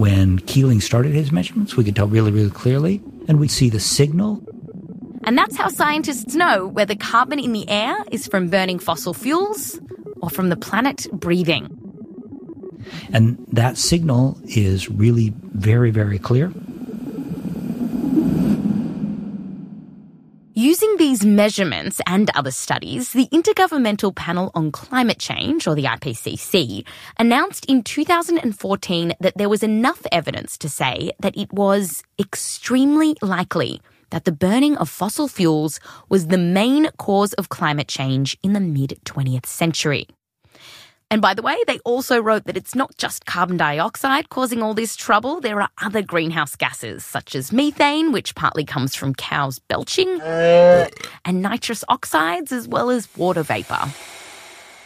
when Keeling started his measurements, we could tell really, really clearly, and we'd see the signal. And that's how scientists know whether carbon in the air is from burning fossil fuels or from the planet breathing. And that signal is really very, very clear. Using these measurements and other studies, the Intergovernmental Panel on Climate Change, or the IPCC, announced in 2014 that there was enough evidence to say that it was extremely likely that the burning of fossil fuels was the main cause of climate change in the mid-20th century. And by the way, they also wrote that it's not just carbon dioxide causing all this trouble. There are other greenhouse gases, such as methane, which partly comes from cows belching, and nitrous oxides, as well as water vapour.